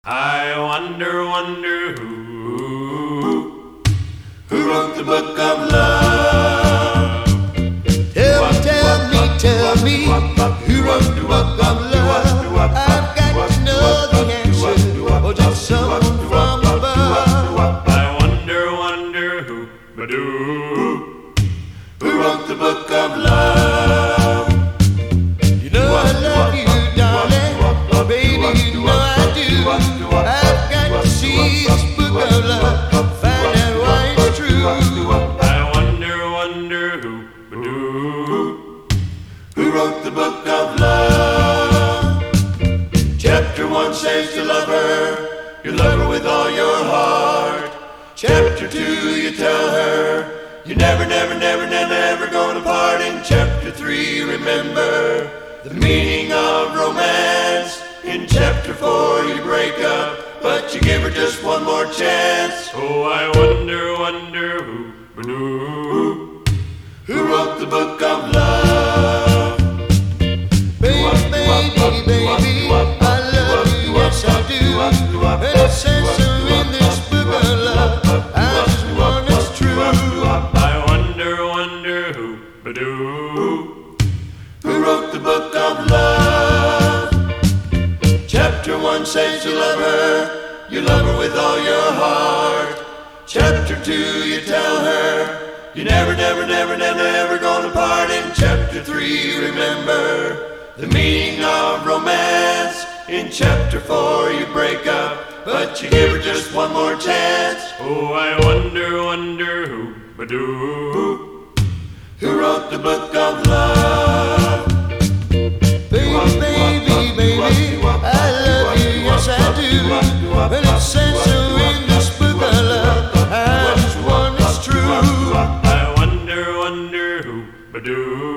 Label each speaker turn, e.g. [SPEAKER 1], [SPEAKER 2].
[SPEAKER 1] I wonder who wrote the book of love?
[SPEAKER 2] Tell me, who wrote the book of love? I've got to know the answer, or just someone from above.
[SPEAKER 1] I wonder who, who wrote the book of love?
[SPEAKER 2] You know I love you, darling, oh baby, you know I do. I've got to see this book of love, find out why it's true.
[SPEAKER 1] I wonder who wrote the book of love? Chapter 1 says to love her, you love her with all your heart. Chapter 2 you tell her, you never gonna part. In Chapter 3 remember the meaning of romance. In Chapter 4 you break up, but you give her just one more chance. Oh, I wonder who wrote the book of love?
[SPEAKER 2] Baby, I love you, yes I do. And it says so in this book of love, I just want it's true.
[SPEAKER 1] I wonder who wrote the book of love? Chapter 1 says to love her, you love her with all your heart. Chapter 2 you tell her, you never gonna part. In Chapter 3 remember the meaning of romance. In Chapter 4 you break up, but you give her just one more chance. Oh, I wonder who wrote the book of love?
[SPEAKER 2] Baby, I love you, yes I do. And it says so in this book of love, I just want it's true.
[SPEAKER 1] I wonder who